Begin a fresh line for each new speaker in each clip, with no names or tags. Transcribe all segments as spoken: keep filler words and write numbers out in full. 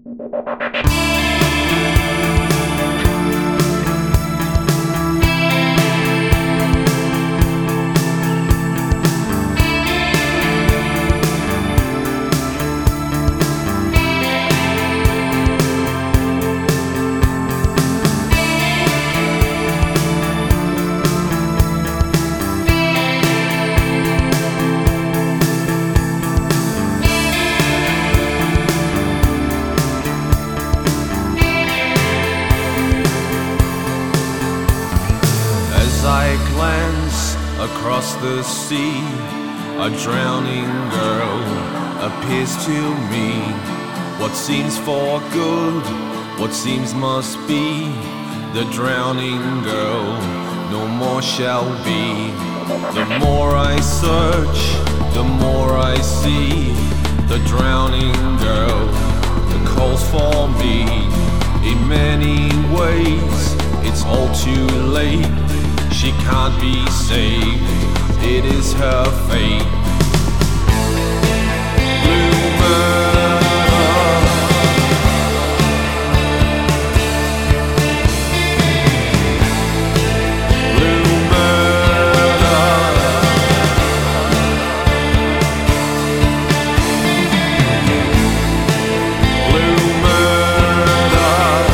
I glance across the sea, a drowning girl appears to me. What seems for good, what seems must be. The drowning girl no more shall be. The more I search, the more I see. The drowning girl that calls for me. In many ways, it's all too late. She can't be saved, it is her fate. Blue murder, blue murder, blue murder.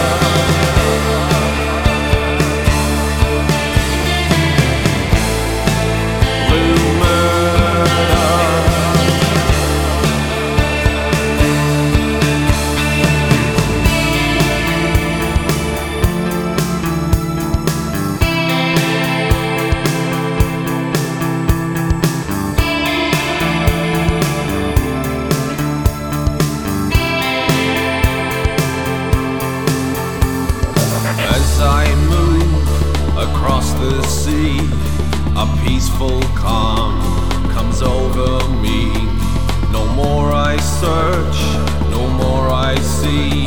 As I move across the sea, a peaceful calm comes over me. No more I search, no more I see.